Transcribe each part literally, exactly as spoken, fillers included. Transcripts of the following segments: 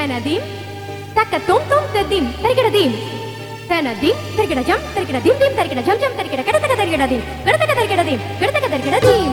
தனதீம் தக்க தோம் தோம் ததீம் தரிகிடதீம் தனதீம் தரிகிடஜம் தரிகிடதீம் தீம் தரிகிடஜம் ஜம் தரிகிட கடதக தரிகிடதீம் கடதக தரிகிடதீம் கடதக தரிகிடதீம்.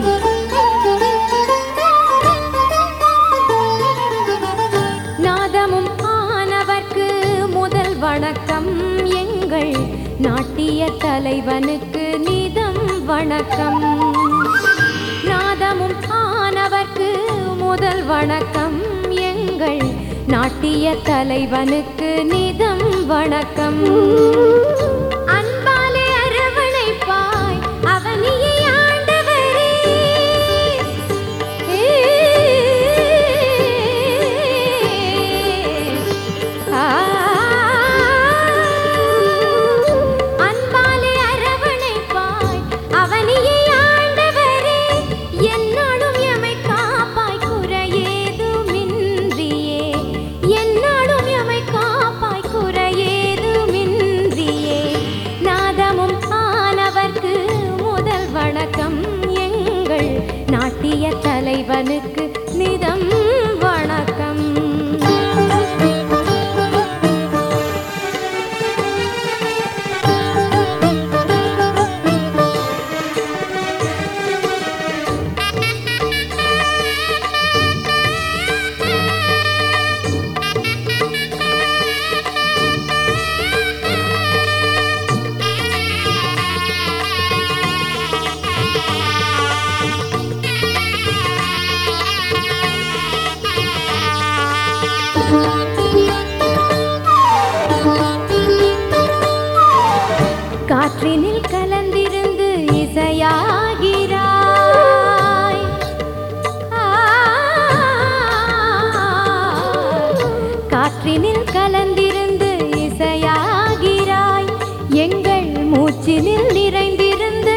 நாதமும் ஆனவர்க்கு முதல் வணக்கம் எங்கள் நாட்டிய தலைவனுக்கு நிதம் வணக்கம். நாதமும் ஆனவர்க்கு முதல் வணக்கம் எங்கள் நாட்டிய தலைவனுக்கு நிதம் வணக்கம். அன்பாலே அரவணைப்பாய் அவனியை ஆண்டவரே அன்பாலே அரவணைப்பாய் அவனியை ஆண்டவரே என்னாலும் எமை காப்பாய் குறையேதுமின்றியே என்னாலும் எமை காப்பாய் குறையேதுமின்றியே. நாதமும் ஆனவர்க்கு முதல் வணக்கம் எங்கள் நாட்டிய தலைவனுக்கு நிதம் வணக்கம். காற்றினில் கலந்திருந்து இசையாகிறாய் காற்றினில் கலந்திருந்து இசையாகிறாய் எங்கள் மூச்சினில் நிறைந்திருந்து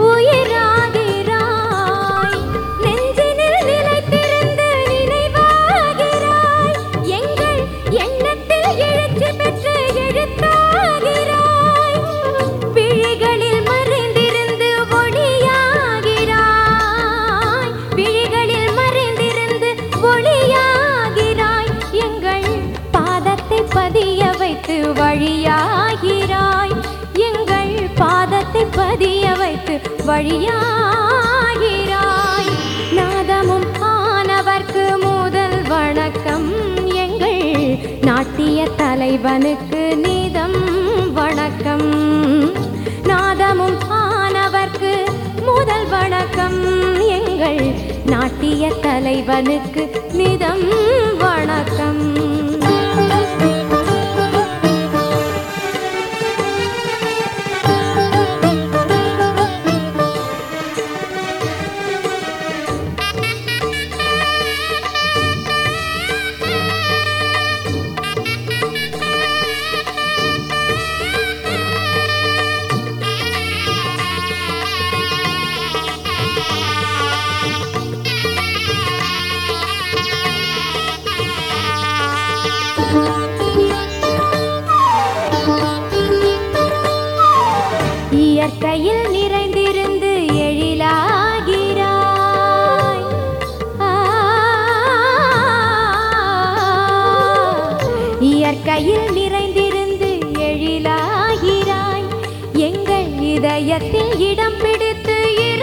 உயிராகிறாய் நெஞ்சினில் நிலைத்திருந்து நினைவாகிறாய் எங்கள் எண்ணத்தில் எழுச்சி பெற்று எழுத்தாகிறாய் விழிகளில் மறைந்திருந்து ஒளியாகிறாய் விழிகளில் மறைந்திருந்து ஒளியாகிறாய் எங்கள் பாதத்தை பதிய வைத்து வழியாகிறாய் எங்கள் பாதத்தை பதிய வைத்து வழியாகிறாய். நாதமும் ஆனவர்க்கு முதல் வணக்கம் எங்கள் நாட்டிய தலைவனுக்கு நிதம் வணக்கம். நாதமும் ஆனவர்க்கு முதல் வணக்கம் எங்கள் நாட்டிய தலைவனுக்கு நிதம் வணக்கம். இயற்கையில் நிறைந்திருந்து எழிலாகிறாய் இயற்கையில் நிறைந்திருந்து எழிலாகிறாய் எங்கள் இதயத்தில் இடம் பிடித்து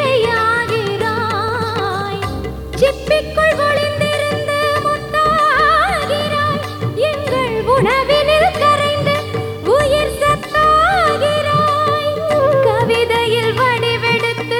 இறையாகிறாய் சிப்பிக்குள் ஒளிந்திருந்து முத்தாகிறாய் எங்கள் உணவினில் கரைந்து உயிர் சத்தாகிறாய் கவிதையில் வடிவெடுத்து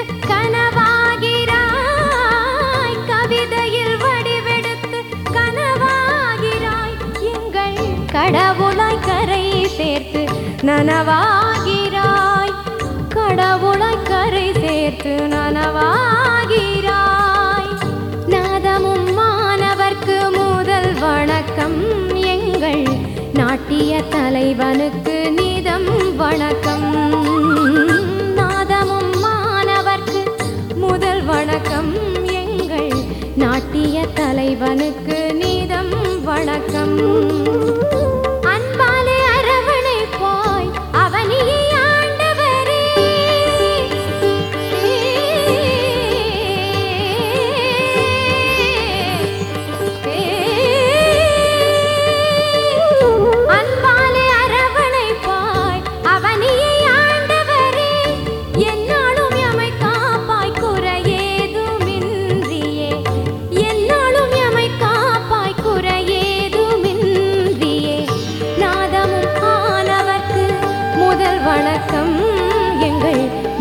கனவாகிறாய் கவிதையில் வடிவெடுத்து கனவாகிறாய் எங்கள் கடவுளாய் கரை சேர்த்து நனவாகிறாய் கடவுளாய் கரை சேர்த்து நனவாகிறாய். நாதமும் மாணவர்க்கு முதல் வணக்கம் எங்கள் நாட்டிய தலைவனுக்கு நிதம் வணக்கம். நாதமும் மாணவர்க்கு முதல் வணக்கம் எங்கள் நாட்டிய தலைவனுக்கு நிதம் வணக்கம். அன்பாலே அரவணைப்பாய் அவனியை ஆண்டவரே ஏ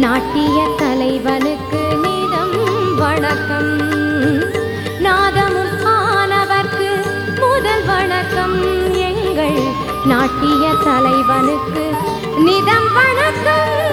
நாட்டிய தலைவனுக்கு நிதம் வணக்கம். நாதமும் ஆனவர்க்கு முதல் வணக்கம். எங்கள் நாட்டிய தலைவனுக்கு நிதம் வணக்கம்.